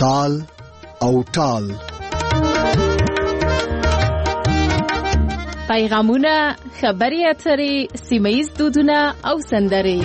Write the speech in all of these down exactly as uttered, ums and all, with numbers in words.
تال او ټال. پیغامونه، خبري اترې، سیمه‌ییز دودونه او سندرې.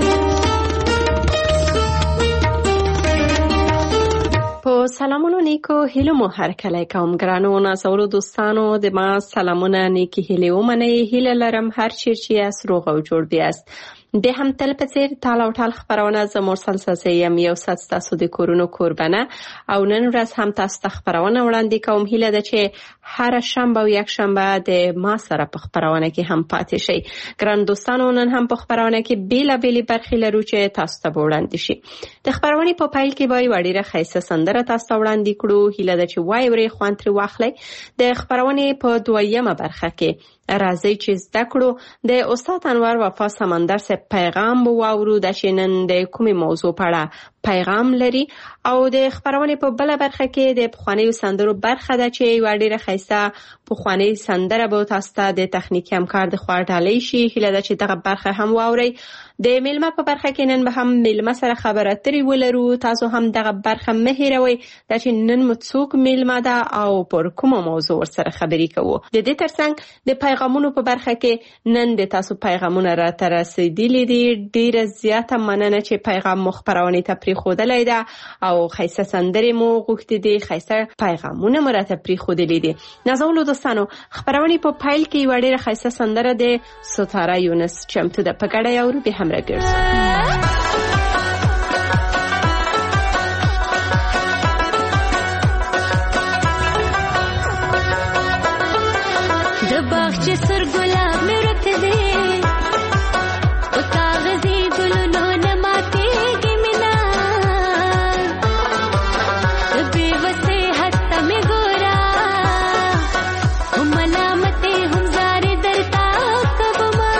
په سلامونو نیکو هیلو مو هر کله کوم ګرانو نازولو دوستانو د ما سلامونه نیکی هیلې ومنئ. هیله لرم هر چیرې چې یاست روغ او جوړ بیاست. د هم تل په څیر تال او ټال خبرونه زه مرسل ساسې یم، یو ساعت ستاسو د کورونو کوربنه، او نن ورځ هم تاسو ته خبرونه وړاندې کوم. هیله ده چې هر شنبه او یک شنبه د ما سره په خبرونه کې هم پاتې شئ. ګران دوستانو، نن هم په خبرونه کې بیلابېلې برخې لرو چې تاسو ته وړاندې شي. د خبرونې په پیل کې به یو ډېره ښایسته سندره تاسو ته وړاندې کړو. هیله ده چې وای ورې خوند ترې واخلئ. د خبرونې په دویمه برخه کې راځي چې زده کړو د استاد انور وفا سمندر سے پیغام واورو د شنن د کومې موضوع په اړه پیغام لري، او د خبرونې په بل برخه کې د پخوانیو سندرو برخه ده چې یو ډېره ښایسته پخوانی سندره به تاسو ته د تخنیکي همکار د خوا ډالۍ شي. هیله ده چې دغه برخه هم واورئ. د میلمه په برخه کې نن به هم میلمه سره خبرې اترې ولرو. تاسو هم دغه برخه مه هېروئ دا چې نن مو څوک میلمه ده او پر کومه موضوع ورسره خبرې کوو. د دې ترڅنګ د پیغامونو په برخه کې نن د تاسو پیغامونه راته رسېدلي دي. ډېره زیاته مننه چې پیغام مو خپرونې ته پرېښودلی ده او ښایسته سندرې مو غوښتې دي، ښایسته پیغامونه مو راته پرېښودلي دي. نازولو دوستانو، خپرونې په پیل کې یوه ډېره ښایسته سندره د ستاره یونس چمتو ده. په ګډه یې اورو، بیا هم راګرځو. د باغچې سر ګلاب مې ورته دی، او کاغذي ګلونو نه ماتېږي مینه. د بې وسې هسته مې ګوره، هم ملامتې هم زارې درته کومه.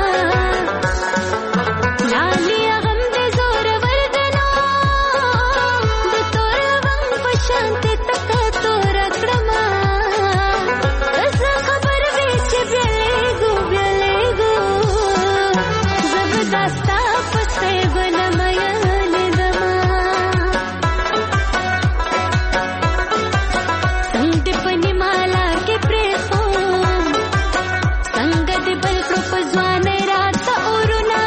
لالي غم دې زورور ګڼو، د تور غم په شانتې تکه توره کړمه. داستا پسې ګنم یانې دما، څنګه په نیمالا کې پرېښوم، څنګه دې بل کړو په ځوانۍ راته اورونه.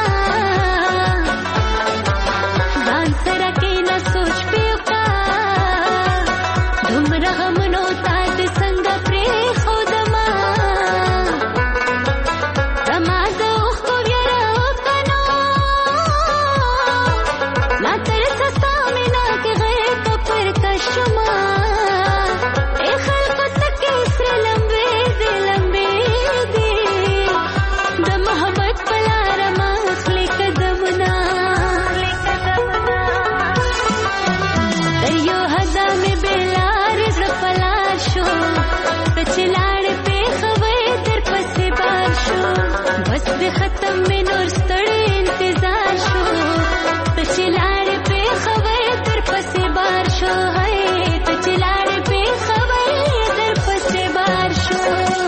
ځان سره کښېنه سوچ پې وکړه، دومره غمونو تا دې څنګه پرېښودمه. زما د اوښکو ویره ختم میں نور ستړی انتظار شو، ته چې لاړې پې خبر در پسې بار شو. هی ته چې لاړې پې خبر در پسې بار شو.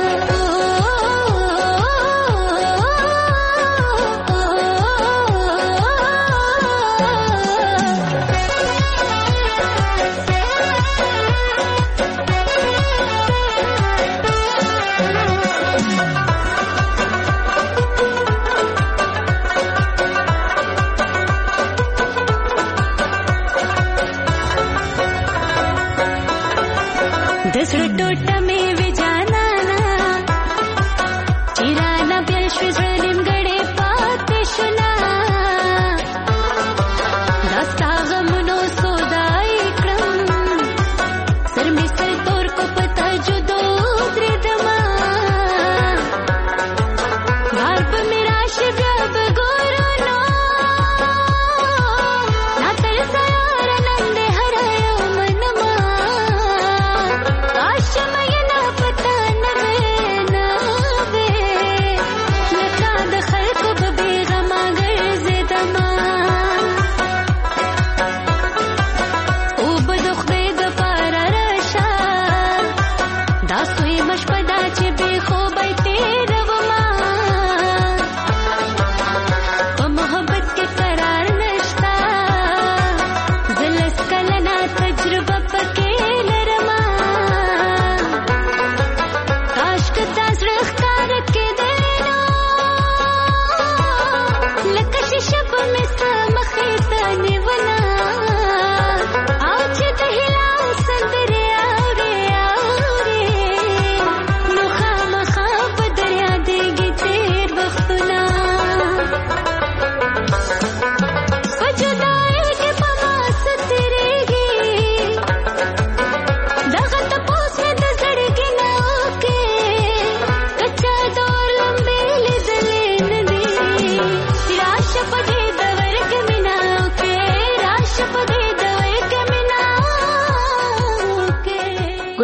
دسړه ټوټه مې وې جانانا، چیرانه بیا شوې زړه نیمګړې پاتې شوله. دا ستا غمونو سودای کړم، سر مې سر تور کو په تجدو درېدمه. بار به مې راشي بیا به ګورو نو، لا تر سیاره نن دې هره یو منمه. شمع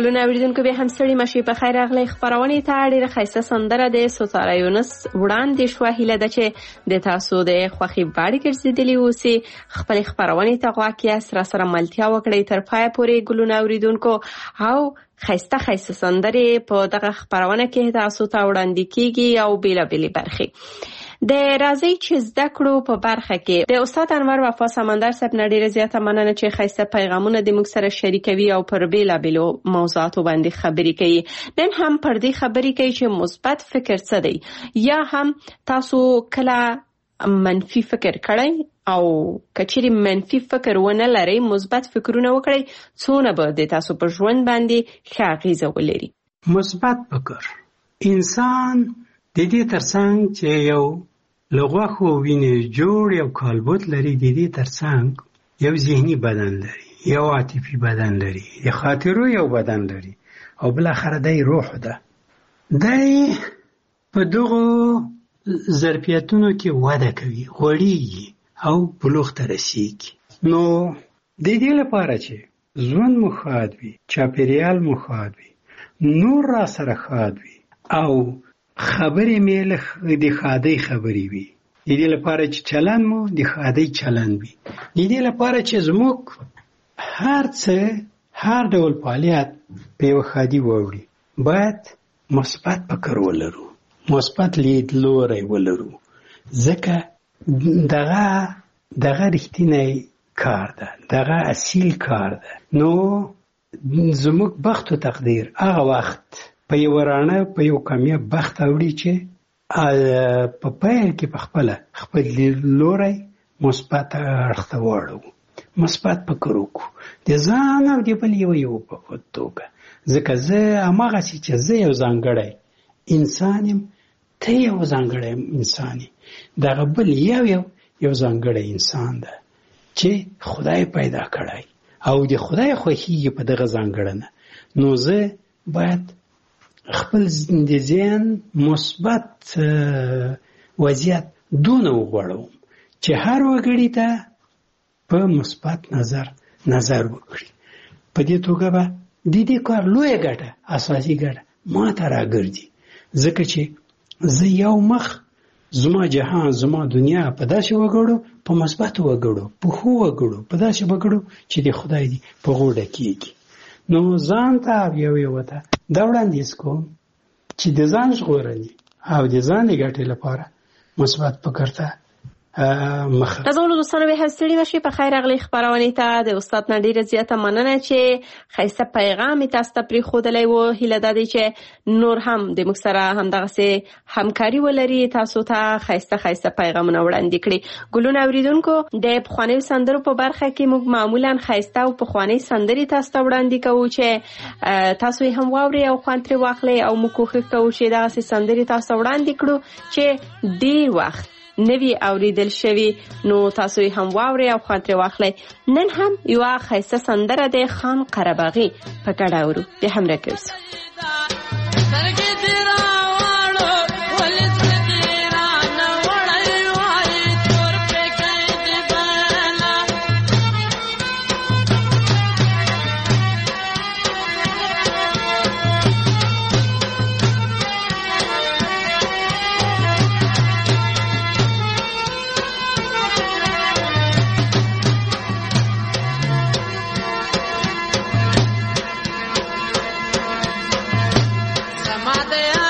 ګلونه اوریدونکو به هم ستړي مشي په خیر راغلی خبرونه ته ډیره ښایسته سندره د ستاره یونس وړاندې شوه. هیله ده چې د تاسو د خوښي باړې ګرځېدلې اوسي. خپل خبرونه ته غواړئ چې سره سره ملتیا وکړئ تر پای پورې ګلونه اوریدونکو او ښایسته ښایسته سندرې په دغه خبرونه کې تاسو ته وړاندې کیږي او بیلابېلې برخې د راځي چې زده کړو په برخه کې د استاد انور وفا سمندر صاحب نه ډیره زیاته مننه چې ښایسته پیغامونه د موږ سره شریکوي او پر بیلابېلو موضوعاتو باندې خبرې کوي. نن هم پر دې خبرې کوي چې مثبت فکر څه دی، یا هم تاسو کله منفي فکر کړئ او کچېرې منفي فکر ونه لرئ مثبت فکرونه وکړئ څونه به د تاسو په ژوند باندې ښه اغیزه ولري. مثبت فکر انسان د دې ترڅنګ چې یو لغوخو وینې جوړ یو کالبوت لري، د دې ترڅنګ یو ذهني بدن لري، یو عاطفي بدن لري، د خاطرو یو بدن لري او بل اخر دی روح ده. دی په دغه ظرفیتونو کې وده کوي، غوړېږي او بلوغ ته رسیږي. نو د دې لپاره چې ژوند مو ښاد وي، چاپېریال مو ښاد وي، نور را سره ښاد وي او خبرې مې له د ښادۍ خبرې وي، د دې لپاره چې چلند مو د ښادۍ چلند وي، د دې لپاره چې زموږ هر څه هر ډول فعالیت په یو ښادي واوړي، باید مثبت فکر ولرو، مثبت لیدلوری ولرو، ځکه دغه دغه رښتینی کار ده، دغه اصیل کار ده. نو زموږ بخت و تقدیر هغه وخت په یو رانه په یو کامیاب بخت اوړي چې په پیل کې په خپل خپل لوري مثبت اړخ ته واړو، مثبت فکر وکړو د ځان او د بل یو یو په توګه، ځکه زه هماغه چې زه یو ځانګړی انسان یم، ته یو ځانګړی انسان یې، دغه بل یو یو یو ځانګړی انسان ده چې خدای پیدا کړی او د خدای خوښیږي په دغه ځانګړنه. نو زه باید خپل د ذهن مثبت وضعیت دونه وغوړوم چې هر وګړي ته په مثبت نظر نظر وکړي. په دې توګه به د دې کار لویه ګټه، اساسي ګټه ما ته راګرځي، ځکه چې زه یو مخ زما جهان زما دنیا په داسې وګړو، په مثبت وګړو، په ښو وګړو، په داسې وګړو چې د خدای دی په غوډه کېږي. نو ځان ته یو یو ته دا وړاندیز کوم چې د ځان ژغورنې او د ځان د ګټې لپاره مثبت فکر ته مخه. نازولو دوستانو به هم ستړي مشئ، په خیر راغلی خپرونې ته د استاد نه ډیره زیاته مننه چې ښایسته پیغام یې تاسو ته پرېښودلی و. هیله دا دی چې نور هم د موږ سره همدغسې همکاري ولري، تاسو ته ښایسته ښایسته پیغامونه وړاندې کړي. ګلونه اوریدونکو، د پخوانیو سندرو په برخه کې موږ معمولا ښایسته او پخوانۍ سندرې تاسو ته وړاندې کوو چې تاسو یې هم واورئ او خوند ترې واخلئ، او موږ کوښښ کوو چې دغسې سندرې تاسو ته وړاندې کړو چې ډېر وخت نوی اوریدل شوی، نو تاسو یې هم واورئ او خوند ترې واخلئ. نن هم یوه ښایسته سندره د خان قرهباغي په ګډه اورو، د هم راګرځو. Madre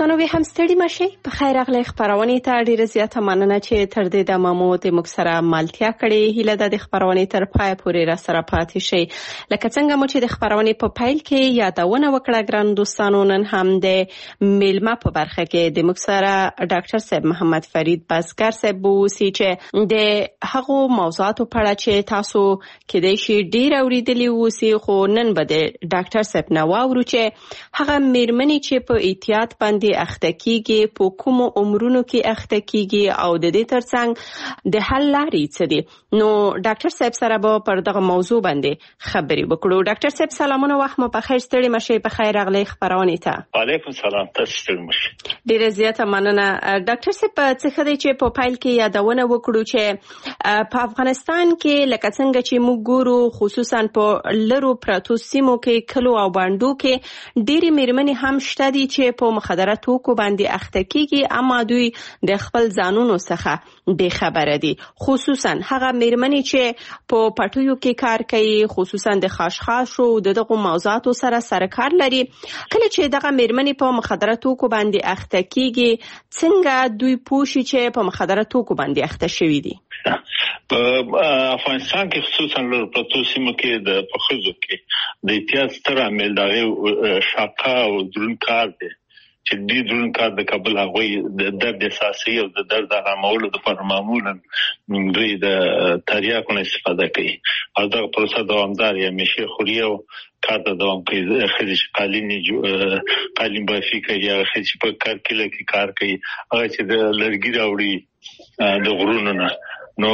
دوستانو به هم ستړي مشي په خیر اغلی خبرونه ته ډیره زیاته مننه چې تر دې د مامو د مکسره مالتیا کړي هله د خبرونه تر پای پورې را سره پاتې شي لکه څنګه مو چې د خبرونه په پایل کې یادونه وکړه ګران دوستانو نن هم د میلمه په برخه کې د مکسره ډاکټر صاحب محمد فرید بزګر صاحب وسی چې د هغو موضوعاتو په اړه چې تاسو کې د شي ډیر اوریدلی وسی خو نن به د ډاکټر صاحب نو اورو چې هغه میرمنې چې په احتیاط باندې اخته کیږي په کوم عمرونو کې اخته کیږي او د دې ترڅنګ د حل لارې څه دي نو ډاکټر صاحب سره به پر دغه موضوع باندې خبرې وکړو. ډاکټر صاحب سلامونه وخت مو په خیر ستړي مشي په خیر اغلی خبرونه ته. وعلیکم سلام تاسو ستړي مشي. ډیره زیاته مننه ډاکټر صاحب څه خدای چې په فایل کې یادونه وکړو چې په افغانستان کې لکه څنګه چې موږ ګورو خصوصا په لرو پراتو سیمو کې کلو او باندو کې ډېری میرمنې هم شته دي چې په مخدره توکو باندې اخته کیږي اما دوی د خپل ځانونو څخه بې خبره دي خصوصا هغه میرمنې چې په پټیو کې کار کوي خصوصا د خاشخاشو د دغه موضوعاتو سره سرکار لري کله چې دغه میرمنې په مخدره توکو باندې اخته کیږي څنګه دوی پوښي چې په مخدره توکو باندې اخته شوي دي؟ په افغانستان کې خصوصا لور پروتو سیمو کې د پخوزو کې د احتیاط ستر عامل دغه شاقه او درون کار دی چې د درون کار د کابل هغوی د درد اساسي او د درد آرامولو لپاره معمولا دوی د تریاکو نه استفاده کوي او دا پروسه دوامدار یا مشه خوري او کار د دوام کوي خلیج قالینی قالین بافي کوي یا خلیج په کار کې لکه کار کوي هغه چې د لرګي راوړي د غرونو نه نو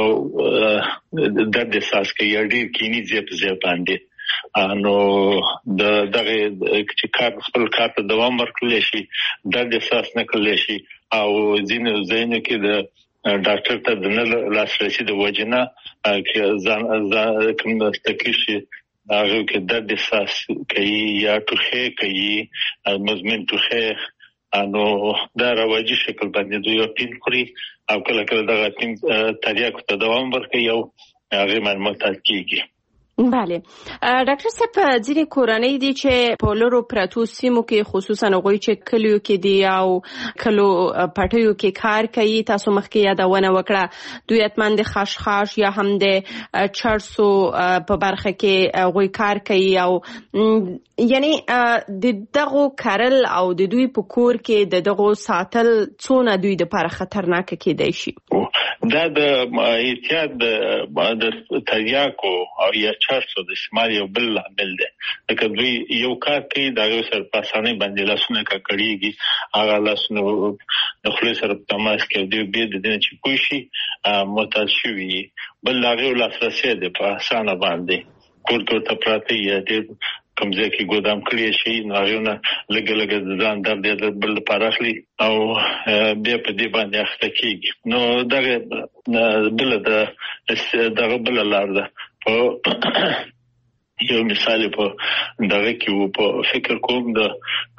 درد احساس کوي ډیر کینی زیات زیات باندې نو د دغه چې کار خپل کار ته دوام ورکړل شي درد احساس نه کړل شي او ځینې ځینې کې د ډاکټر ته د نه لاسرسي د وجنه کې ځان کوم تکلیف شي هغه کې درد احساس کوي یا ټوخه کوي مزمن ټوخه انو دا راوځي شکل باندې دوی پین خوري او کله کله دغه پین تریاکو ته دوام ورکوي او هغه معلومات کیږي. بله ډاکټر صاحب ځینې کورنۍ دي چې په لرو پراتو سیمو کې خصوصا هغوی چې کلیو کې دي او کلو پټیو کې کار کوي تاسو مخکې یادونه وکړه دوی اتمن د خاشخاش یا هم د چرسو په برخه کې هغوی کار کوي او یعنی د دغه کارل او د دوی په کور کې د دغه ساتل څونه دوی د لپاره خطرناک کېدای شي؟ دا د احتیاط د تریاکو او یا چرسو د شمال یو بل عامل دی لکه دوی یو کار کوي دا یو سر پاسانه باندې لاسونه کړيږي هغه لاسونه د خپل سره تماس کوي دوی به د دې چې کوشي متشوي بل هغه لاسرسي دی په اسانه باندې کور ته ته پراته یې د کومځه کې ګودام کړی شي نو نه لګ لګ ځان درد د بل پراخلي او بیا په دې باندې اخته کیږي نو دغه بل د دغه بل لار ده په یو مثال په دغه کې په فکر کوم د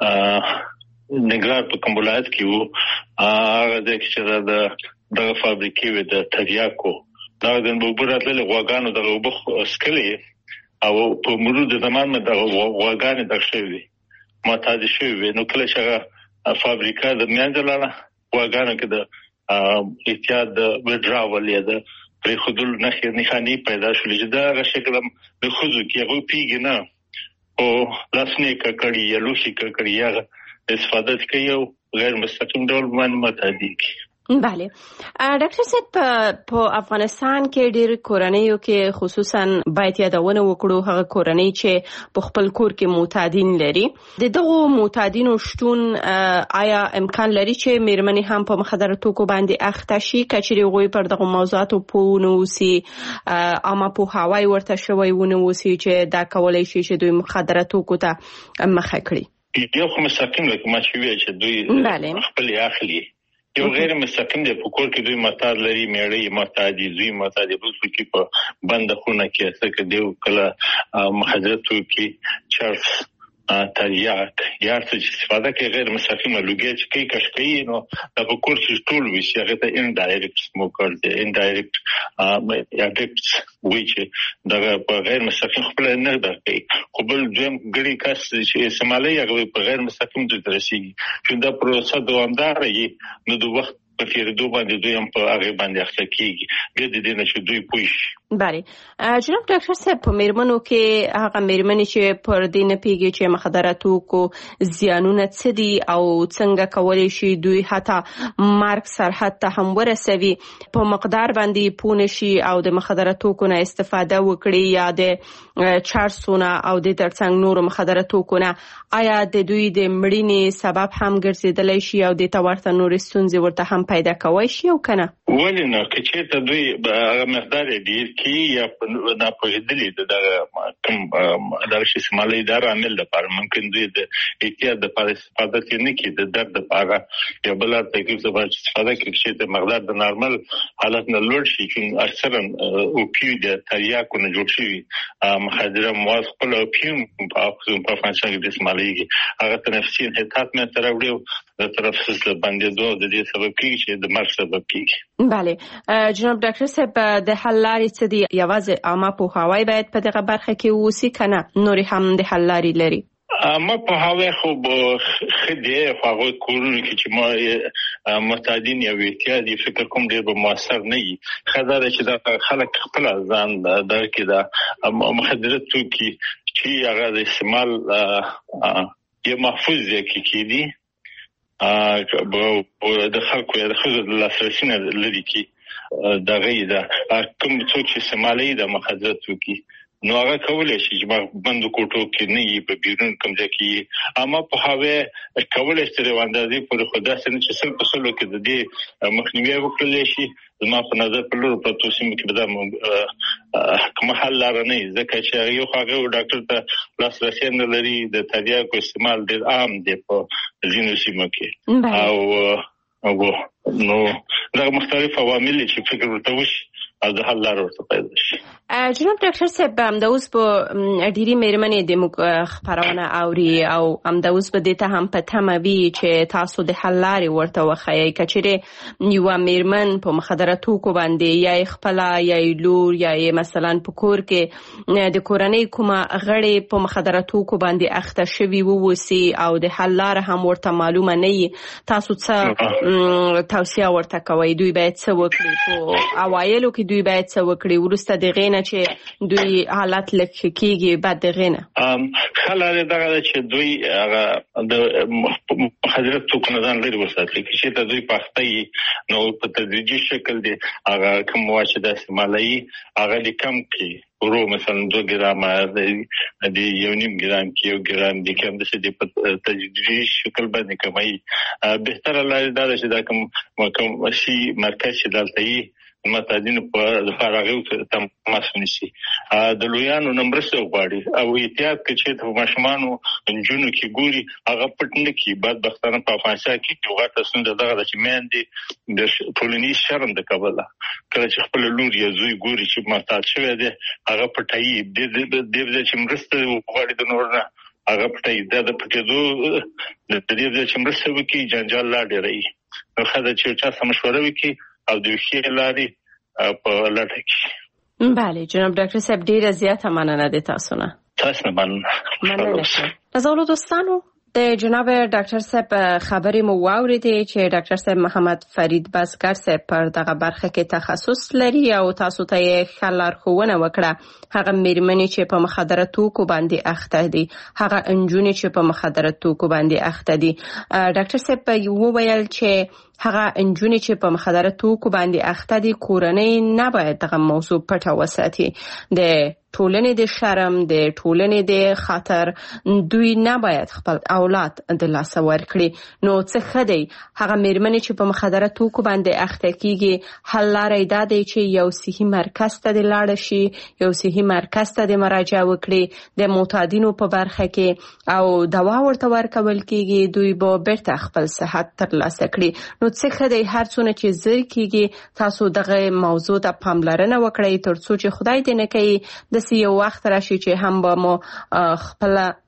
نګران په کوم ولایت کې وو هغه د چې د دغه فابریکې و د تریاکو دا د مبراتل غواګانو دغه وبخ اسکلي او په مرور د زمان مده غواګانې د شوی معتاد شوی نو کله چې فابریکا د میانځلاله غواګانو کې د احتیاط د وډراول یا د پرې خودل نه نښانی پیدا شول چې دا شکل د خوځو کې هغه پیګ نه او لاسنه کړي یا لوشي کړي یا استفاده کوي او غیر مستقیم ډول معلومات دي. بله ډاکټر صاحب په افغانستان کې ډېر کورنیو کې خصوصا باید یادونه وکړو هغه کورنۍ چې په خپل کور کې معتادین لري د دغه معتادینو شتون آیا امکان لري چې میرمنې هم په مخدره توکو باندې اخته شي کچري غوي پر دغه موضوعاتو په نووسی اما په هواي ورته شوی ونووسی چې دا کولای شي چې دوی مخدره توکو ته مخه کړي یو خو مستقیم لکه ما چې وی چې دوی خپل اخلي یو غیر مستقیم دی په کور کې دوی معتاد لري میړې معتاد دي دوی معتاد دي په کې په بند خونه کې څه کې دی کله مخدراتو کې چرس تریاک یا څه استفاده کوي غیر مستقیمه لوګي چې کوي کش کوي نو د کور چې ټول وي چې هغه ته انډایرکټ سموکر دی انډایرکټ اډکټس وی چې دا غیر مستقیم خپل نه درکې خو بل دویم ګړي کس چې استعمالي هغه په غیر مستقیم د رسیږي چې دا پروسه دوامدار وي نو د وخت په تیر دوه باندې دوی هم په هغه باندې اخته کیږي به د دې نشو دوی پوښ بله جناب ډاکټر صاحب په میرمنو کې هغه میرمنې چې پر دې نه پیږي چې مخدراتو کو زیانونه څه دي او څنګه کولای شي دوی حتی مرګ سرحد ته هم ورسوي په مقدار باندې پونه شي او د مخدراتو کو نه استفاده وکړي یا د چارسونه او د ترڅنګ نور مخدراتو کو نه آیا د دوی د مړینې سبب هم ګرځیدلی شي او د تورته نور ستونزې ورته هم پیدا کوي شي او کنه ولې نه چې ته دوی هغه مقدار ډیر کی یا نه پوهېدلې د کوم د شي سمالي اداره عمل لپاره ممکن دوی د احتیاط لپاره استفاده کوي کی د درد لپاره یا بل تکلیف لپاره استفاده کوي چې د مقدار د نارمل حالت نه لوړ شي چې اکثرا او پیو د تریاکو نه جوړ شي مخدره مواد خپل پیو په په فانکشن کې استعمالي هغه تنفسي انحطاط مې تر وړو د تنفس باندې دوه د دې سبب کیږي چې د مرګ سبب کیږي بله جناب ډاکټر صاحب د حل لارې څه دي یوازې عامه پوهاوی باید په دغه برخه کې ووسی کنه نور هم د حل لارې لري ما په هغه خو خدي هغه کورونه کې چې ما متعدین یا احتیاطي فکر کوم ډیر به موثر نه وي خدای چې دا خلک خپل ځان درکې دا مخدرات توکي چې هغه د استعمال یو محفوظ ځکه کې دي ا د خلکو د خزر لاسرسي نه لري کې دا غي دا کوم څوک چې استعمالي د مخدرات توکي نو هغه کولای شي چې بند کوټو کې نه یې په بیرون کوم ځای کې اما په هغه کولای شي چې واندازي پر خدا سره چې سل په سلو کې د دې مخنیوي وکړل شي زما په نظر په لور په توسیم کې به کوم حل لار نه ځکه چې یو هغه ډاکټر ته لاسرسي نه لري د تریاکو استعمال ډېر عام دی په ځینو سیمو کې او او نو دا مختلف عوامل چې فکر ورته وشي او د حل لار ورته پیدا شي جناب ډاکټر صاحب هم د اوس په ډيري میرمنې د خبرونه اوري او هم د اوس په دې ته هم په تموي چې تاسو د حل لارې ورته وخایي کچېره یو میرمن په مخدراتو کو باندې یا خپل یا لور یا مثلا په کور کې د کورنۍ کومه غړي په مخدراتو کو باندې اخته شوی ووسی او د حل لار هم ورته معلومه نه تاسو څه توصيه ورته کوي دوی باید څه وکړي په اوایلو کې دوی باید څه وکړي ورسته د غینه چې دوی حالت لکه کېږي بعد د غینه ام خلاره دغه چې دوی هغه د مخدرات توکو نه ځان لري وساتل چې ته دوی پخته نو په تدریجي شکل دی هغه کوم واشه د استعمالي هغه لیکم کې ورو مثلا دو ګرام د یو نیم ګرام کې یو ګرام د کوم د څه په تدریجي شکل باندې کمای بهتر لاره دا چې دا کوم کوم شي مرکز چې دلته متعدین په فارغو تماس ونیسي د لویانو نمبرسته غواړي او احتیاط کې چې د ماشومانو جنونو کې ګوري هغه پټنه کې بعد بختانه په افغانستان کې یو غټه سند دغه د چمندې د ټولنیز شرم د کابل کله چې خپل لور یا زوی ګوري چې معتاد شوی دی هغه پټایي د دې چې مرسته غواړي د نور نه هغه پټایي د پټېدو د دې چې مرسته وکړي جنجال لا ډېري نو خدای چې چا مشوره وکړي او د ویښې لارې په لټه کې بله جناب ډاکټر صاحب ډیره زیاته مننه ده تاسو نه تاسو نه مننه نازولو دوستانو د جناب ډاکټر صاحب خبرې مو واوریدې چې ډاکټر صاحب محمد فرید بزګر صاحب پر دغه برخه کې تخصص لري او تاسو ته یې ښه لارښوونه وکړه هغه میرمنې چې په مخدراتو کو باندې اخته دي هغه انجونې چې په مخدراتو کو باندې اخته دي ډاکټر صاحب یو ویل چې هغه انجونې چې په مخدراتو کو باندې اخته دي کورنۍ نه باید دغه موضوع پټه وساتي د ټولنې د شرم د ټولنې د خطر دوی نه باید خپل اولاد د لاس ورکړي نو څه خدای هغه میرمنې چې په مخدراتو کو باندې اخته کیږي حل لارې دا دی چې یو صحي مرکز ته د لاړ شي یو صحي مرکز ته د مراجعه وکړي د معتادینو په برخه کې او دوا ورته ورکول کیږي دوی به بیرته خپل صحت ترلاسه کړي نو څه خدای هر څونه چې زر کیږي تاسو دغه موضوع ته پاملرنه وکړئ ترڅو چې خدای دې نه کوي د یو وخت راشي چې هم به مو خپل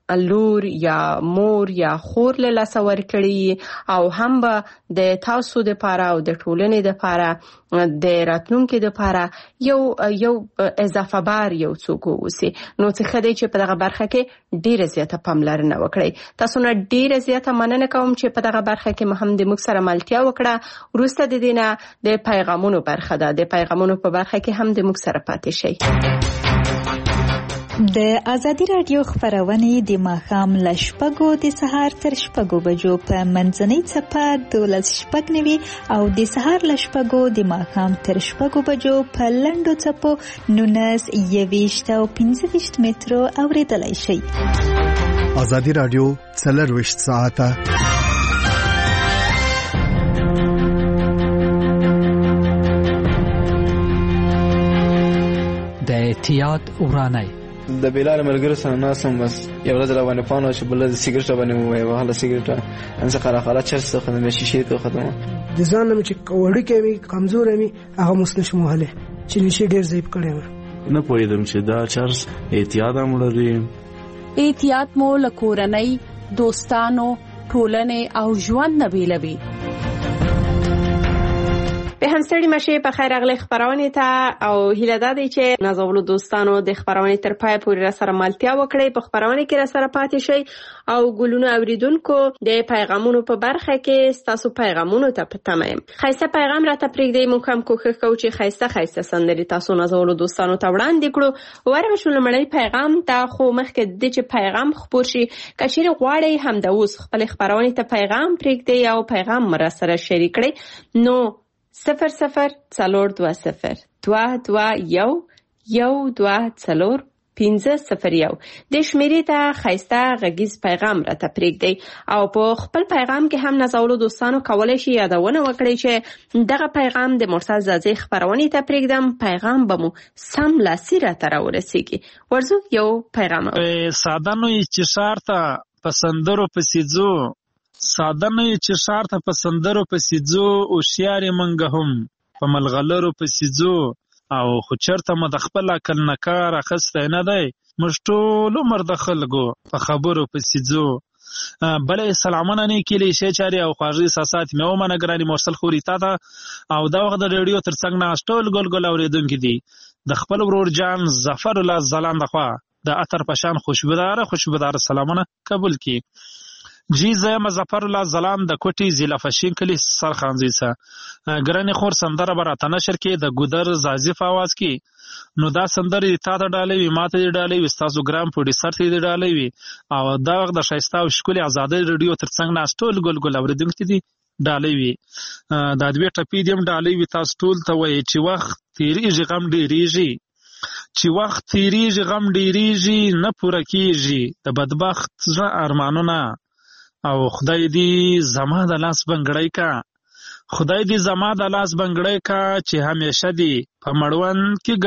لور یا مور یا خور له لاسه ورکړي او هم به د تاسو د پاره او د ټولنې د پاره د راتلونکو د پاره یو یو اضافه بار یو څوک اوسي. نو څه خدای چې په دغه برخه کې ډیره زیاته پاملرنه وکړي. تاسو نه ډیره زیاته مننه کوم چې په دغه برخه کې مهم د موږ سره ملتیا وکړه. وروسته د دینه د پیغامونو برخه ده. د پیغامونو په برخه کې هم د موږ سره پاتې شئ. د ازادي رادیو خبرونه د ماښام له شپږو د سهار تر شپږو بجو په منځنۍ څپه دولس شپږ نوي او د سهار له شپږو د ماښام تر شپږو بجو په لنډو څپو نونس یویشت او پنځه ویشت مترو اوریدلای شئ. ازادي رادیو څلرویشت ساعته د احتیاط ورانه د بلال ملګرو سره ناسم بس یو ورځ را باندې پانو چې بل د سیګریټ باندې مو وای وهله سیګریټ ان څه خلا خلا چرس ته خدمت شي ته خدمت د ځان چې وړي کې کمزور مې هغه مسنش موهله چې نشي ډیر ضعیف کړي نه پوهیدم چې دا چرس احتیاط هم لري. احتیاط مو لکورنۍ دوستانو ټولنې او ژوند نه بیلوي. به هم ستړي مشه په خیر اغلی خبرونه ته او هیله ده چې نازولو دوستانو د خبرونه تر پای پورې را سره ملتیا وکړي. په خبرونه کې را سره پاتې شي او ګلونه اوریدونکو د پیغامونو په برخه کې تاسو پیغامونو ته پتمایم. خیسته پیغام را ته پرېږدئ. موږ هم کوښښ کوو چې خیسته خیسته سندري تاسو نازولو دوستانو ته وړاندې کړو. ورته شو لمړی پیغام ته خو مخکې د چې پیغام خبر شي کچېر غواړئ هم د اوس خپل خبرونه ته پیغام پرېږدئ او پیغام را سره شریک کړئ. نو صفر صفر څلور دوه صفر دوه دوه یو یو دوه څلور پنځه صفر یو د شمیرې ته خیسته غږیز پیغام را ته پرېږدئ او په خپل پیغام کې هم نازولو دوستانو کولی شي یادونه وکړئ چې دغه پیغام د مرتضی زازي خبرونې ته پرېږدم. پیغام به مو سم لاسي را ته راورسیږي. ورځو یو پیغام ساده نو چې ښار ته په سندرو پسې ځو ساده نه چې ښار ته په سندرو پسې ځو هوښیارې منګه هم په ملغلرو پسې ځو او خو چېرته مو د خپل عقل نه کار اخیستی نه دی. موږ ټول عمر د خلکو په خبرو پسې ځو. بلې سلامونه نیکې لیشې چارې او خواږه احساسات مې ومنه ګرانې مرسل خوري تا ته او دا وخت د ریډیو تر څنګ ناست ټول ګل ګل اورېدونکي دي. د خپل ورور جان ظفر الله ځلان د خوا د عطر په شان خوشبوداره خوشبوداره سلامونه قبول کړي. جی زه مظفر الله ځلان د کوټي ضلع فشین کلی سرخانزي سه ګرانې خور سندره به راته نشر کې د ګودر زازي په اواز کې. نو دا سندرې تا ته ډالۍ وي ما ته دې ډالۍ وي ستاسو ګرام پروډیوسر ته دې ډالۍ وي او دا وخت د ښایسته او ښکلې ازادۍ ریډیو تر څنګ ناست ټول ګل ګل اورېدونکي دي ډالۍ وي. دا دوې ټپې دې هم ډالۍ وي تاسو ټول ته وایي چې وخت تېرېږي غم ډېرېږي چې وخت تېرېږي غم ډېرېږي نه پوره کېږي د بدبخت زړه ارمانونه او خدای دې زما د لاس بنګړی کا خدای دې زما د لاس بنګړی کا چې همیشه دې په مړوند کې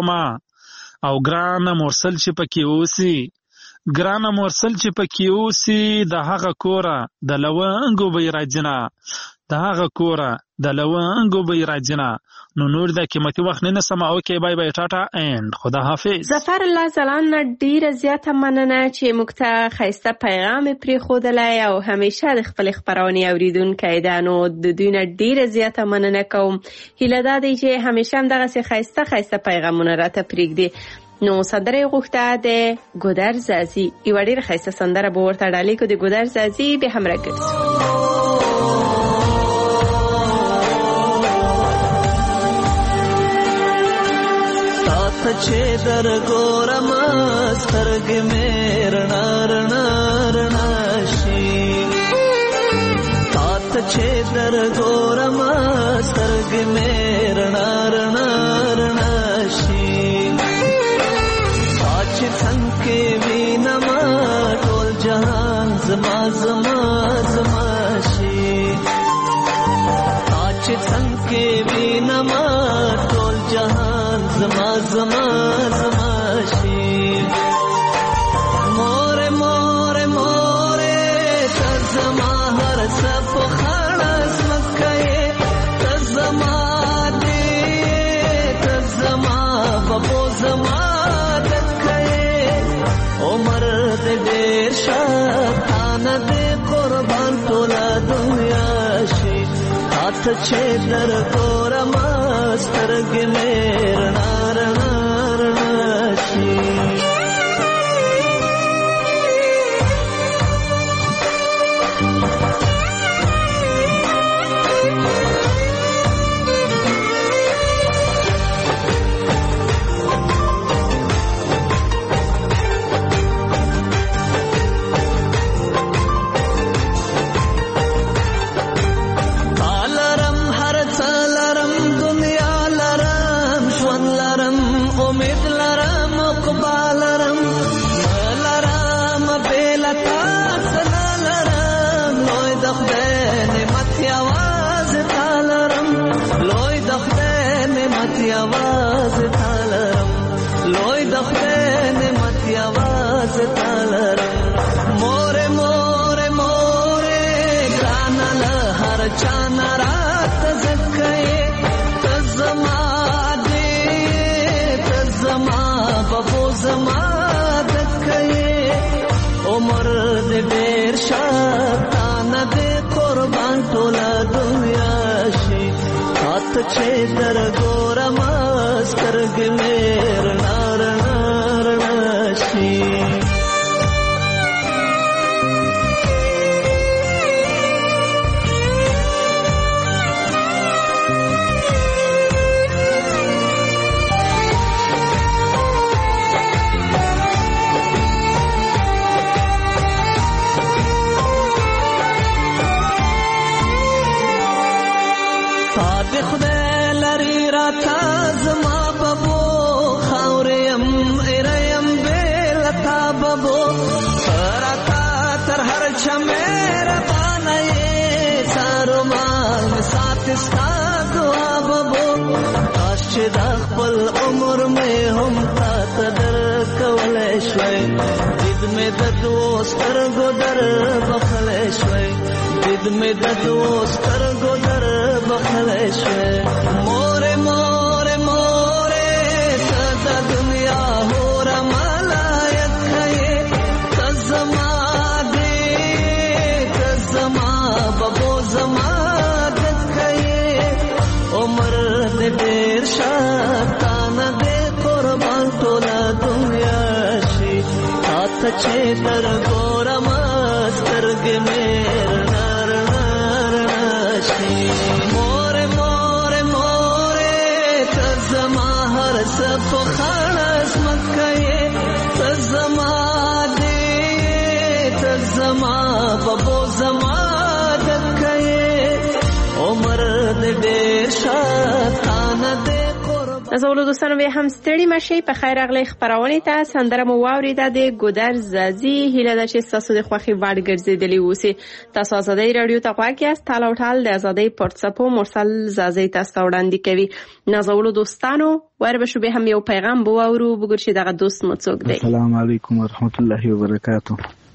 ګرځومه او ګرانه مرسل چې پکې اوسي ګرانه مرسل چې پکې اوسي د هغه کوره د لونګو به راځنه د هغه کوره د لونګو به راځنه. نو نور د قیمتي وخت نه سم اوکي بای بای ټاټا اند خدا حافظ. ظفر الله ځلان ډیره زیاته مننه چې موږ ته خیسته پیغام پرې خودلای او همیشه د خپل خبرونه اوریدونکو ده. نو د دوی نه ډیره زیاته مننه کوم. هیله ده چې همیشه هم دغه څه خیسته خیسته پیغامونه راته پرېږدي. نو سندره غوښته د ګودر زازي یو ډیره خیسته سندره به ورته ډالۍ کو د ګودر زازي به هم راګرځي. چې در ګورم سترګې مې رڼا رڼا رڼا شي تاته چې در ګورم سترګې مې رڼا رڼا رڼا شي چې څنګه وینم ټول جهان زما زما زما شي چې څنګه وینم ټول جهان زما زما زما شي. مور مور مور ته زما هر څه په خړس مکه ته زما دې ته زما بابو زما دکه عمر دې ډېر ته چې در ګورم سترګې مې رڼا رڼا رڼا شي ډېر شاتانه دې قربان ټوله دنیا شي هات چې در ګورم سترګې مې رڼا رڼا رڼا شي دا خپل عمر مې هم تا ته درکولی شوی دید مې د دوو سترګو در بخلی شوی دید مې د دوو سترګو در بخلی شوی مورې مورې مورې ته د دنیا هوره ملایکه یې ته زما دې ته زما ببو زما دکه یې عمر دې ډېر شاتانه دې قربان ټوله دنیا شي هاته چې در ګورم سترګې مې رڼا رڼا رڼا شي مورې مورې مورې ته زما هر څه په خړه ځمکه یې ته زما دې ته زما ببو زما دکه یې عمر دې ډېر شاتانه دې نازولو دوستانو بیا هم ستړي مشئ په خیر راغلی خپرونې ته سندره مو واورېده د ګودر زازي هیله ده چې ستاسو د خوښې وړ ګرځېدلي اوسي تاسو ازادۍ راډیو ته غوږ یاست تال او ټال د ازادۍ پرڅپو مرسل زازي تاسو ته وړاندې کوي نازولو دوستانو وربشو بیا هم یو پیغام به واورو وګورو چې دغه دوست مو څوک دی السلام علیکم ورحمت الله وبرکاتو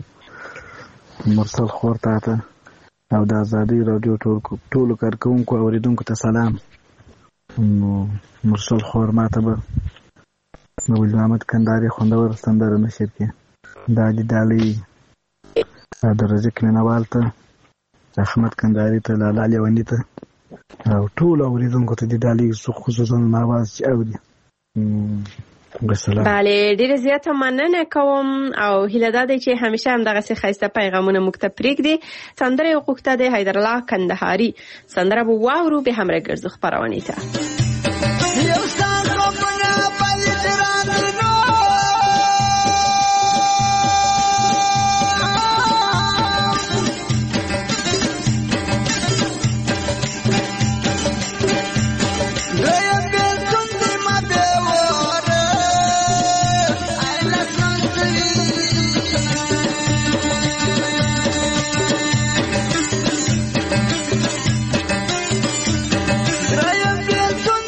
مرسل خور ته او د ازادۍ راډیو ټولو کارکوونکو اوریدونکو ته سلام نو مرسل خور ماته به د ولي محمد کندهاري خوندور سندره نشر کړي دا د ډالۍ د رزق مینوال ته احمد کندهاري ته لاله لیوني ته او ټولو اوریدونکو ته د ډالۍ خصوصا ماواز چې اوري بله ډیره زیاته مننه کوم او هیله ده چې همیشه هم دغه څه ښایسته پیغامونه موږ ته پرېږدي سندره یې غوښته د حیدرالله کندهاري سندره به واورو بیا هم راګرځو خپرونې ته Gracias.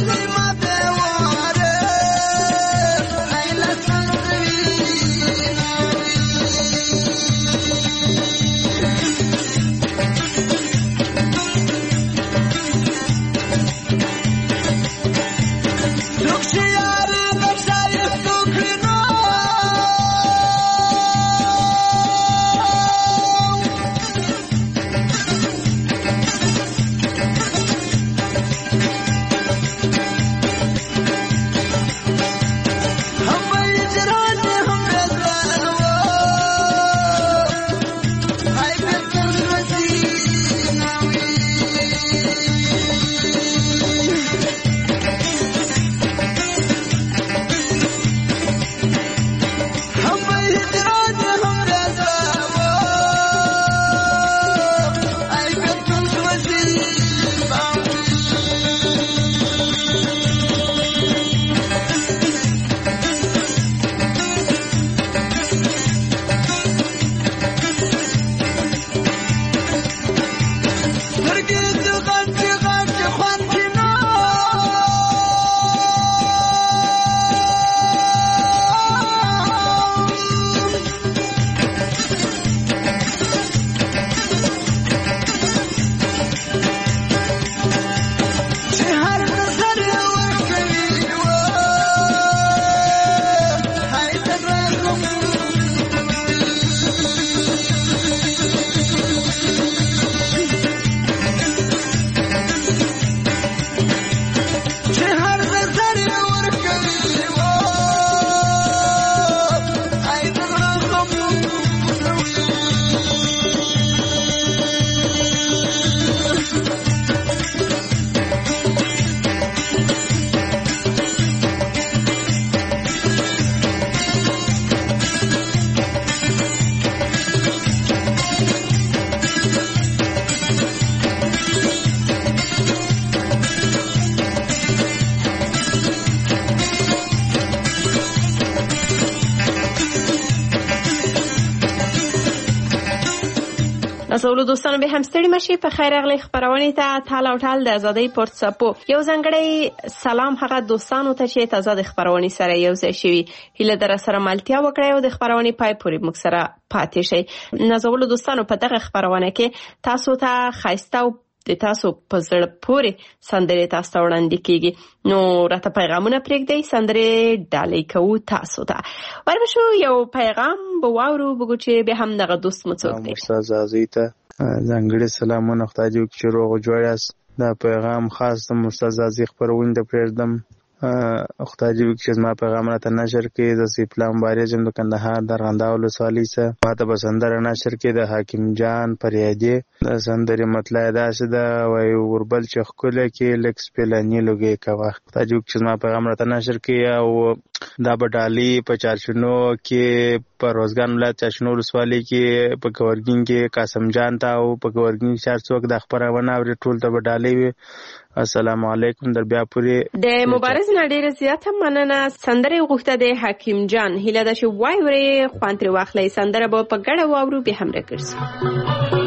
نازولو دوستانو به هم ستړي مشي په خیر اغلی خبرونه ته تاله او ټال د ازادۍ پورت سپو یو ځانګړی سلام هغه دوستانو ته چې تازه د خبرونه سره یو ځای شوي هله در سره ملتیا وکړئ او د خبرونه پای پورې موږ سره پاتې شئ. نازولو دوستانو په دغه خبرونه کې تاسو ته خایسته او د تاسو په زړه پورې سندرې تاسو ته وړاندې کیږي. نو راته پیغامونه پرېږدئ، سندرې ډالۍ کوو تاسو ته. وربشو یو پیغام به واورو بګو چې به هم دغه دوست مو څوک دی. استاد عزیز ته ځانګړي سلامونه خدای دې وکړي چې روغ جوړ یاست. دا پیغام خاص د استاد عزیز خبرونه ته پرېږدم. خدای دې وکړي چې زما پیغام راته نشر کړي. د سیپلا مبارز یم د کندهار د ارغنداو ولسوالۍ څخه. ما ته به سندره نشر کړي د حکیم جان فریادي. د سندرې مطلع یې داسې ده وایي اوربل چې ښکلی کې لږ سپېلني لوګی کوه. خدای دې وکړي چې زما پیغام راته نشر کړي. او دا به ډالۍ په چارشنو کې په روزګان ولایت چارشنو ولسوالۍ کې په ګورګین کې قاسم جان ته او په ګورګین کې چار څوک د خبرونه اوري ټول ته به ډالۍ وي. السلام علیکم. در بیا پورې د مبارز نه ډیره زیاته مننه. سندره غوښته د حکیم جان هیله ده چې وای ورې خوان تر واخلې. سندره به په ګډه واورو به هم راګرځي.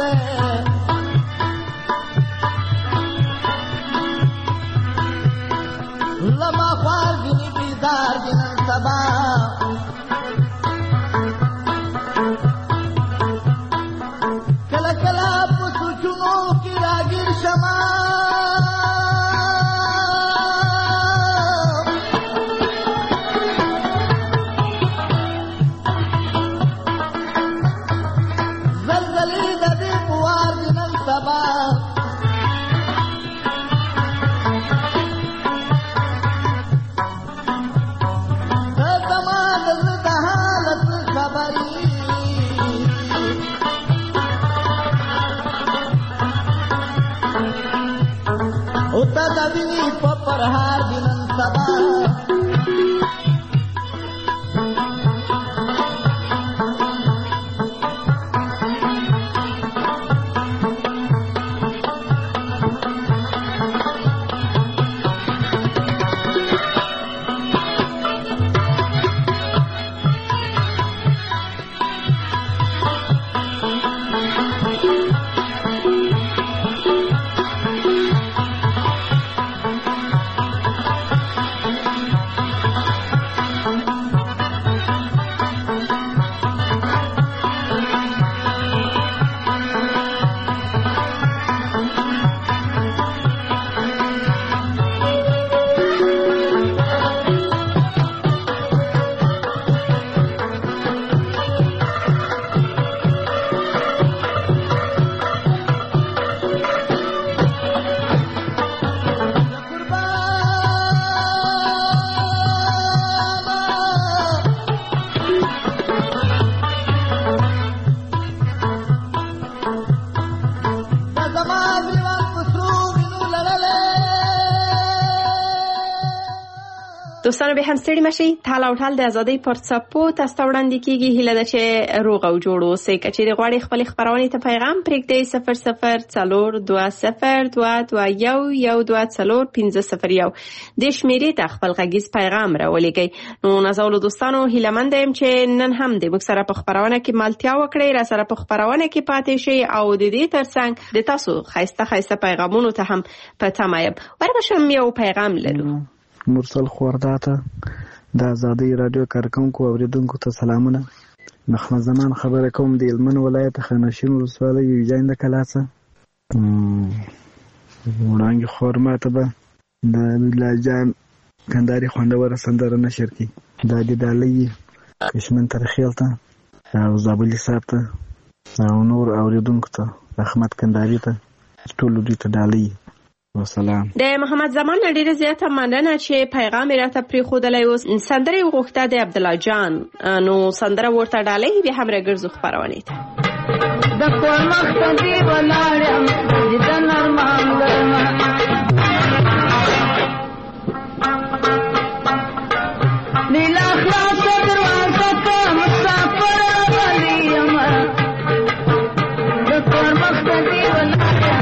راغله لما خوار گنی بیدار گنن سبا کلا کلا پسو چونو کی راگیر شما زلزلی دبی پوار گنن سبا उता दबी पपर हार दिनन सबा دوستانو به هم ستړي مشي. تال او ټال د ازادۍ پر څپو تاسو ته وړاندې کیږي. هیله ده چې روغ او جوړ اوسئ. که چیرې غواړئ خپلې خپرونې ته پیغام پرېږدئ صفر صفر څلور دوه صفر دوه دوه یو یو دوه څلور پنځه صفر یو دې شمېرې ته خپل غږیز پیغام راولېږئ. نو نازولو دوستانو هیلهمنده یم چې نن هم د موږ سره په خپرونه کې مالتیا وکړئ، را سره په خپرونه کې پاتې شئ او د دې ترڅنګ د تاسو ښایسته ښایسته پیغامونو ته هم په تمه یم. وربشم یو پیغام لرو. مرسل خورداته د ازادۍ رادیو کارکونکو اوریدونکو ته سلامونه. محمد زمان خبره کوم د هلمند ولایت خانشین ولسوالۍ ویجاند کلاڅه. وړاندې خور ماته به د بلا جان کنداري خوندوره سندره نشر کړي. دا د ډالۍ کشمن ترخیل ته او زابلي صاحب ته او نور اوریدونکو ته احمد کنداري ته ټول دوی ته ډالۍ وسلام. د محمد زمان ډیره زیاته مننه چې پیغام راته پریښودلی و. سندره غوښته د عبدالله جان، نو سندره ورته ډالۍ به هم راګرځو خپرونې ته. د کور مخ ته دی ولاړم د نرمان ګرمه نیلا خلاص دروازه ته مسافر ولیم د کور مخ ته دی ولاړم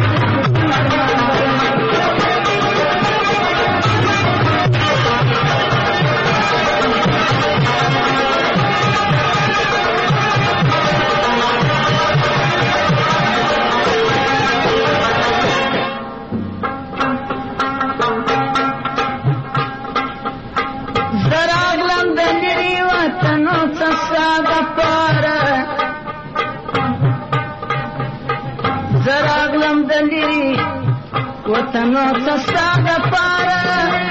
وطنو سستا د پاره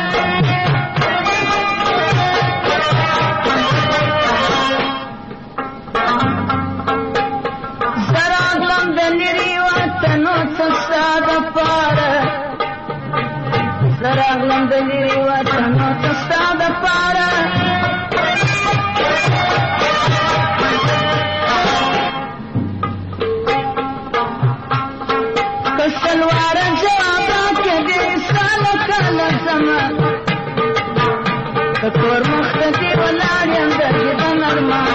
زراغلم د لري وطنو سستا د پاره زراغلم د لري وطنو سستا د پاره کسلوار کور مختی ولاړم د دې نرمان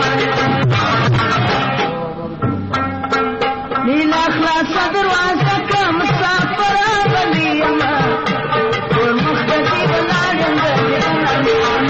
نیلا خلاص دروازه که مسافر ولیم کور مختی ولاړم د دې نرمان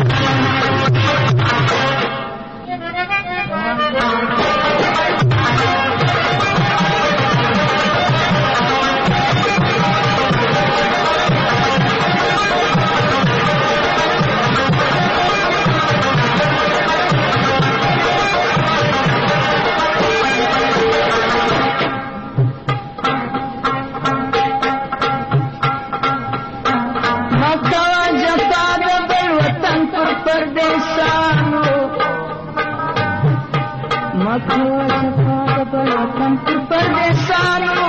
پردیسانو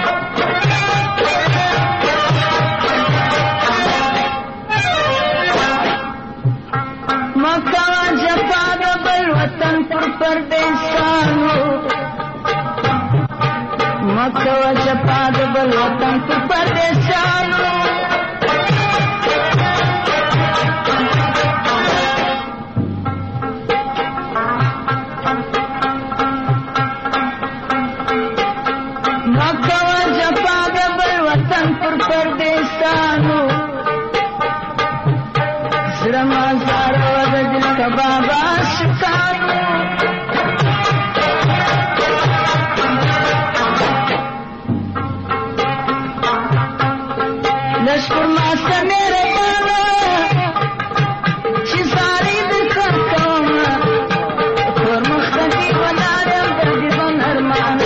مکوا جفا د بل وطن پر پردیسانو مکوا جفا د بل وطن پر پردیسانو مکوا جفا د بل وطن پر پردیسانو زړه زارو د دل کباب عاشقانو لشکر ما سمیر بانا چی ساری دکر کوما کور مختفی ولادم دردی بن ارمان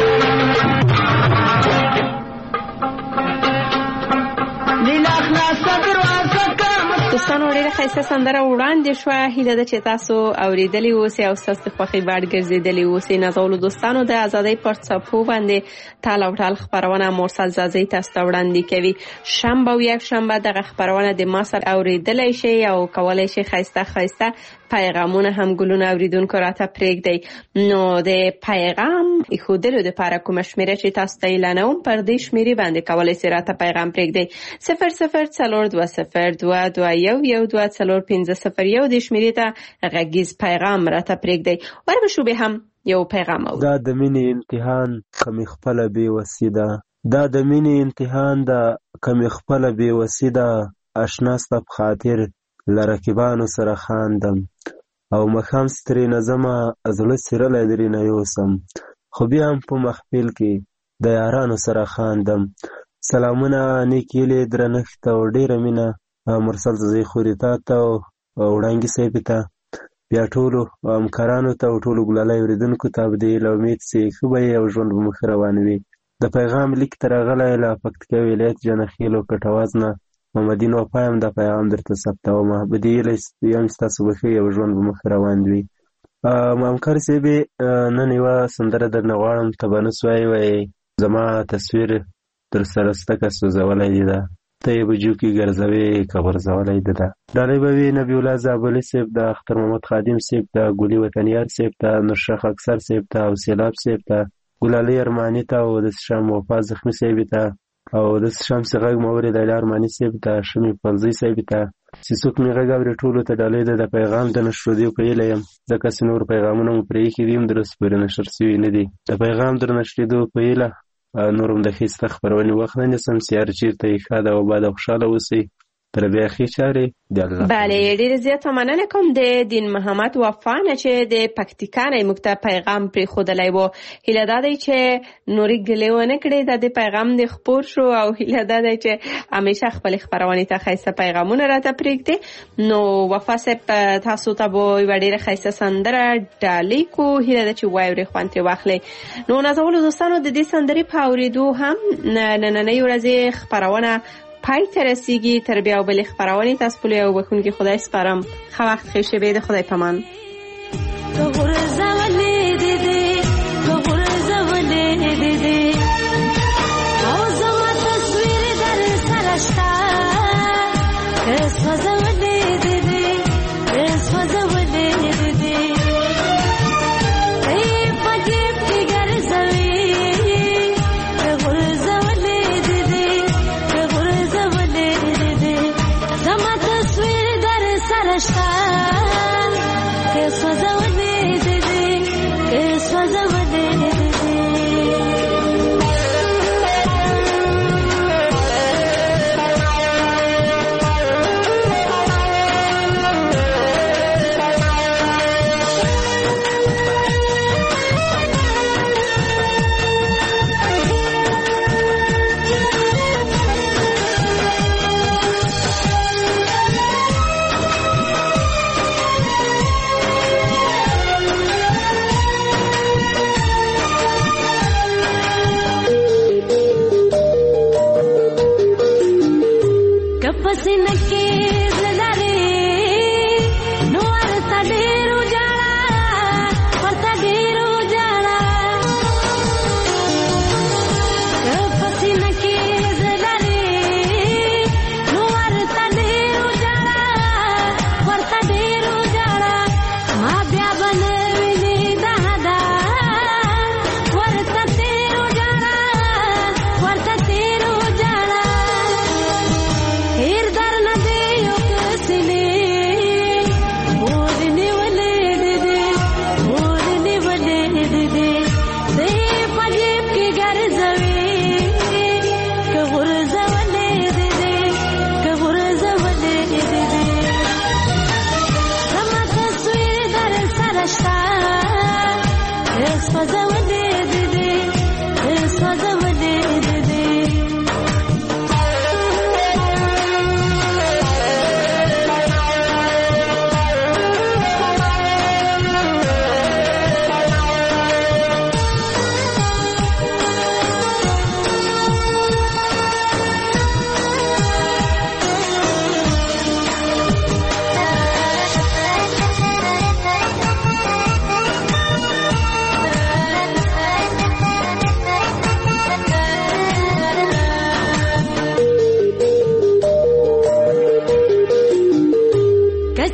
لیلا اخلاص دروازه دوستانو ډیره ښایسته سندره وړاندې شوه. هیله ده چې تاسو اورېدلې اوسئ او ستاسو د خوښې بڼ ګرځېدلې اوسئ. نازولو دوستانو د ازادۍ پر څپو باندې تال او ټال خپرونه مرسل زازۍ تاسو ته وړاندې کوي. شنبه او یکشنبه دغه خپرونه د ما سره اورېدلی شئ او کولی شئ ښایسته ښایسته پیغامونه هم ګلونه اوریدونکو راته پرېږدئ. نو د پیغام ایښودلو دپاره کومه شمېره چې تاسو ته اعلانوم پر دې شمېرې باندې کولی شئ راته پیغام پرېږدئ. صفر صفر څلور دوه صفر دوه دوه یو یو دوه څلور پنځه صفر یو دې شمېرې ته غږیز پیغام راته پرېږدئ. وربشو به هم یو پیغام او دا د مینې امتحان کمې خپله بېوسي ده دا د مینې امتحان ده کمې خپله بېوسي ده اشنا ستا په خاطر له رقیبانو سره خاندم او مخام سترې نظمه زړه څیرلی درېنه یوسم خو بیا هم په محفل کې د یارانو سره خاندم. سلامونه نیک هیلې درنښت او ډېره مینه مرسل زازۍ خوري تا ته او وړانګې صاحبې ته بیا ټولو همکارانو ته او ټولو ګلالی اورېدونکو ته به د هیله امید چې ښه به یې او ژوند به مخ روان وي. د پیغام لیک ته راغلی له پکتیکا ولایت جنخیل او کټواز نه محمدین وفا یم دا پیغام درته ثبتومه. په دې هیله یم چې تاسو به ښه یې او ژوند به مخ روان وي. همکار صاحبې نن یوه سندره درنه غواړم ته به نه سوای وایې زما تصویر در سره ستکه سوځولی دی ده ته یې بجو کې ګرځوې که غورځولی ده ده ډالۍ به وي نبي الله زابلي صاحب ته اختر محمد خادم صاحب ته ګلي وطنیار صاحب ته نورشاه اکثر صاحب ته او سیلاب صاحب ته ګلالۍ ارماني ته او د شام وفا زخمي صاحب ته او د شمس غږ مورد علی ارماني صاحب ته شمي فلزي صاحب ته چې څوک مې غږ اوري ټولو ته ډالۍ ده د پیغام د نشرېدو په هیله یم ځکه چې نور پیغامونه مو پرې ایښي دي هم درست پورې نشر سوي نه دي. د پیغام در نشرېدو په هیله نورم د ښایسته خپرونې وخت نه نیسم چې هر چېرته یې ښاد او باد او خوشحاله اوسئ. تر بیا ښې چارې د الله. بله ډېره زیاته مننه کوم د دین محمد وفا نه چې د پکتیکا نه موږ ته پیغام پرېښودلی و. هیله دا دی چې نورې ګلې ونه کړې دا د پیغام د خپور شو او هیله دا دی چې همیشه خپلې خپرونې ته ښایسته پیغامونه راته پرېږدي. نو وفا صاحب تاسو ته به یوه ډېره ښایسته سندره ډالۍ کو هیله ده چې واورې خوند ترې واخلئ. نو نازولو دوستانو د دې سندرې په اورېدو هم نننۍ ورځې خپرونه پای ته رسیږي. تر بیا او بلې خپرونې تاسو په لوی او بښونکي خدای سپارم. ښه وخت ښې شېبې د خدای پامان.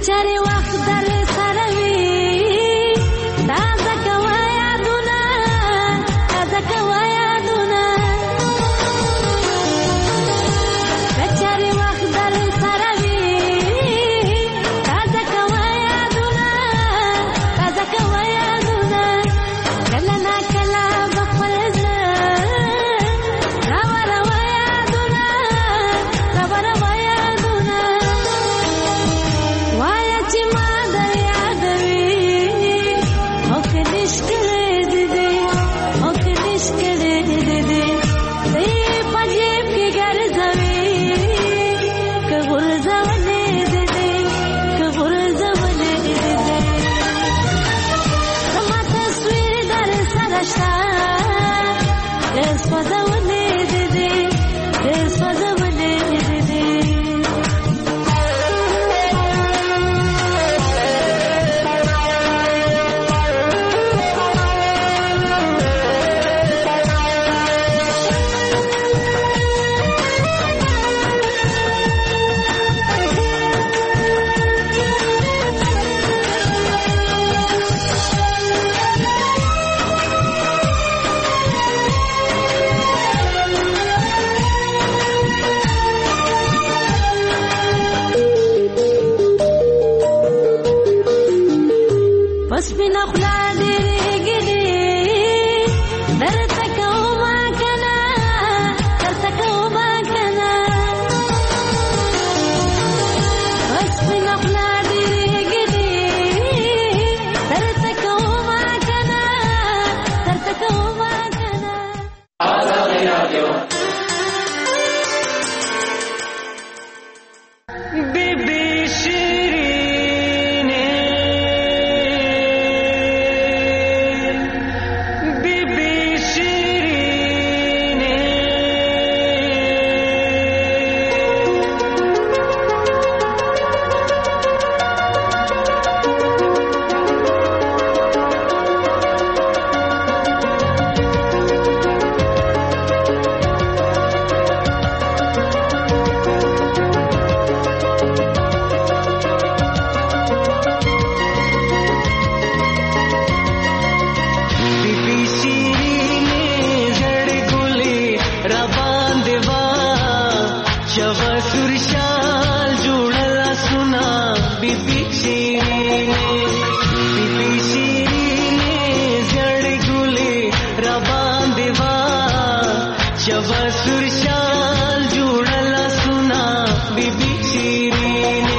کچره وخت در سره وي تازه کوه یادونه تازه کوه یادونه کچره وخت در سره وي تازه کوه یادونه تازه کوه یادونه کله نا کله بخپل زړه راوړوه یادونه راوړوه یادونه وایه چې ما در یادوي او که نش کړی دې دې او که نش کړی دې دې ته یې په جیب کې ګرځوي که غورځولې دې دې که غورځولې دې دې زما تصویر در سره شته ډېر سوځولې دې دې ډېر سوځولې دې دې وسپینه خوله ډېرېږي دې درته کومه که نه درته کومه که نه وسپینه خوله ډېرېږي دې درته کومه که نه درته کومه که نه آزادي رادیو بیبي شیرینې بیبي شیرینې بیبي شیرینې زړې ګلې را باندې وا شوه سور شال جوړه لاسونه بیبي شیرینې بیبي شیرینې زړې ګلې را باندې وا شوه سور شال جوړه لاسونه بیبي شیرینې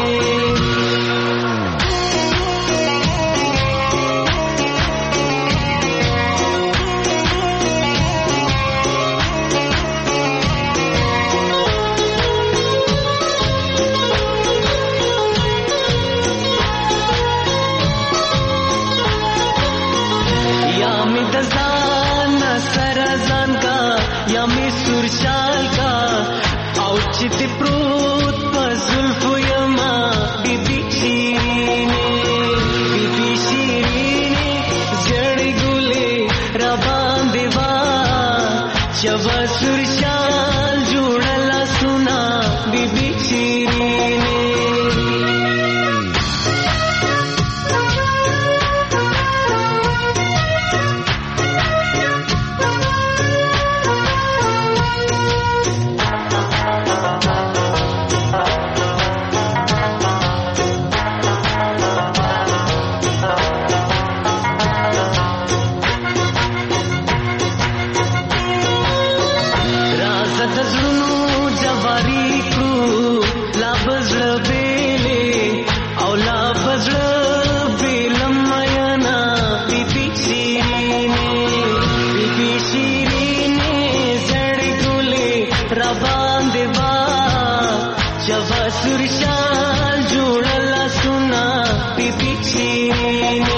یا می د ځان سره ځان کا یا می سور شال کا او چې تی پروت په زلفو یما بیبي شیرینې بیبي شیرینې زړې ګلې را باندې وا شوه سور شال جوړه لاسونه بیبي شیرینې راز د زړونو جواري کړو لا بزړه بیلې او لا بزړه بیلم میانا بیبي شیرینې بیبي شیرینې زړې ګلې را باندې وا شوه سور شال جوړه لاسونه بیبي شیرینې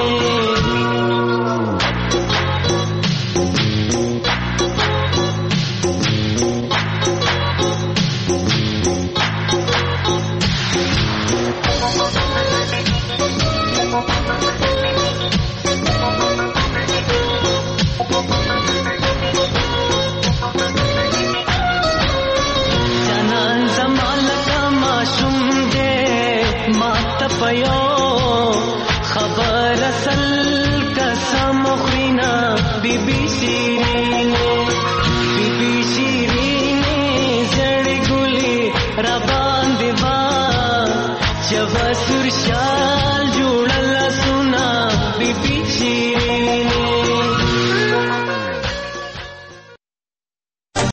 جانان زما لکه ماشوم دی ما ته په یو حبيبي